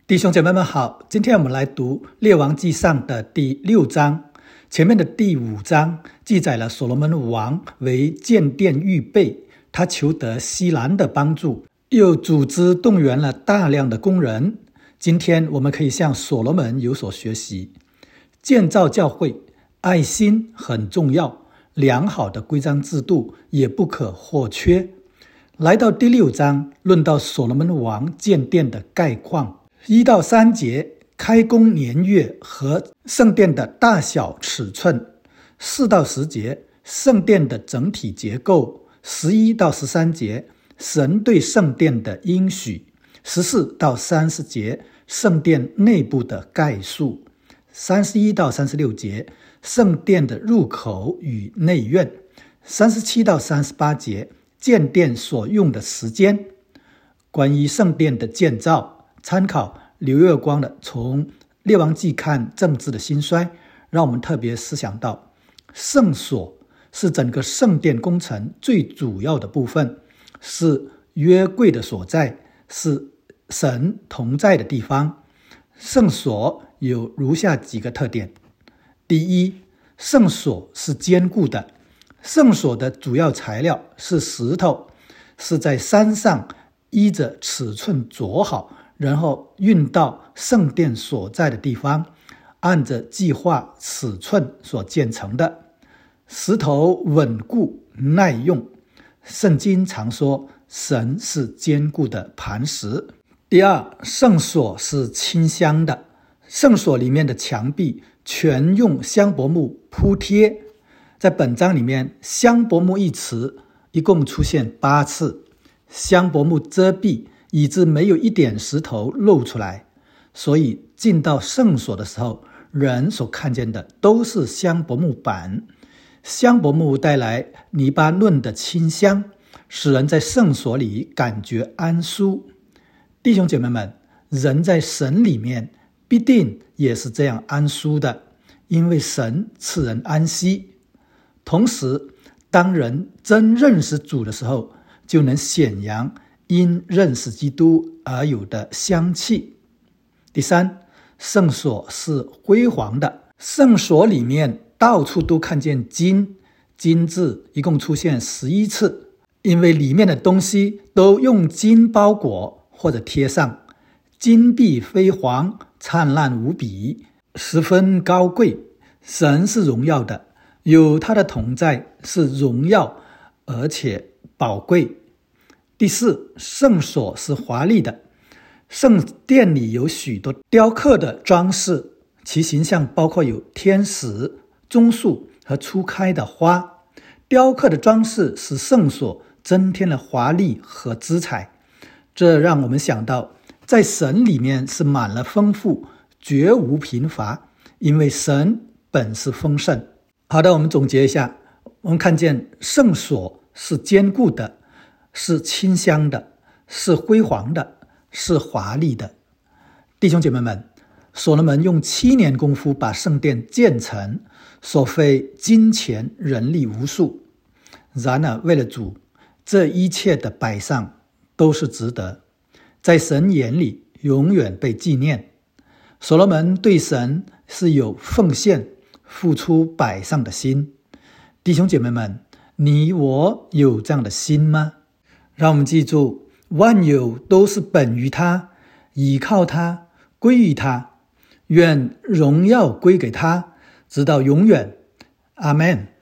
弟兄姐妹们好，今天我们来读列王纪上的第6章。前面的第5章记载了所罗门王为建殿预备，他求得西兰的帮助，又组织动员了大量的工人。今天我们可以向所罗门有所学习。建造教会，爱心很重要，良好的规章制度也不可或缺。来到第6章，论到所罗门王建殿的概况。1到3节，开工年月和圣殿的大小尺寸。4到10节，圣殿的整体结构。11到13节，神对圣殿的应许。14到30节，圣殿内部的概述。31到36节，圣殿的入口与内院。37到38节，建殿所用的时间。关于圣殿的建造，参考刘月光的从列王纪看政治的兴衰，让我们特别思想到，圣所是整个圣殿工程最主要的部分，是约柜的所在，是神同在的地方。圣所有如下几个特点。第一，圣所是坚固的。圣所的主要材料是石头，是在山上依着尺寸凿好，然后运到圣殿所在的地方，按着计划尺寸所建成的。石头稳固耐用，圣经常说神是坚固的磐石。第二，圣所是清香的。圣所里面的墙壁全用香柏木铺贴。在本章里面，香柏木一词一共出现8次，香柏木遮蔽，以致没有一点石头露出来，所以进到圣所的时候，人所看见的都是香柏木板。香柏木带来黎巴嫩的清香，使人在圣所里感觉安舒。弟兄姐妹们，人在神里面必定也是这样安舒的，因为神赐人安息。同时，当人真认识主的时候，就能显扬因认识基督而有的香气。第三，圣所是辉煌的。圣所里面到处都看见金，金字一共出现11次，因为里面的东西都用金包裹或者贴上，金碧辉煌，灿烂无比，十分高贵。神是荣耀的，有他的同在是荣耀而且宝贵。第四，圣所是华丽的。圣殿里有许多雕刻的装饰，其形象包括有天使、棕树和初开的花。雕刻的装饰使圣所增添了华丽和姿彩，这让我们想到在神里面是满了丰富，绝无贫乏，因为神本是丰盛。好的，我们总结一下，我们看见圣所是坚固的，是清香的，是辉煌的，是华丽的。弟兄姐妹们，所罗门用7年功夫把圣殿建成，所费金钱人力无数。然而为了主，这一切的摆上都是值得，在神眼里永远被纪念。所罗门对神是有奉献、付出摆上的心。弟兄姐妹们，你我有这样的心吗？让我们记住，万有都是本于他，倚靠他，归于他，愿荣耀归给他，直到永远。阿们。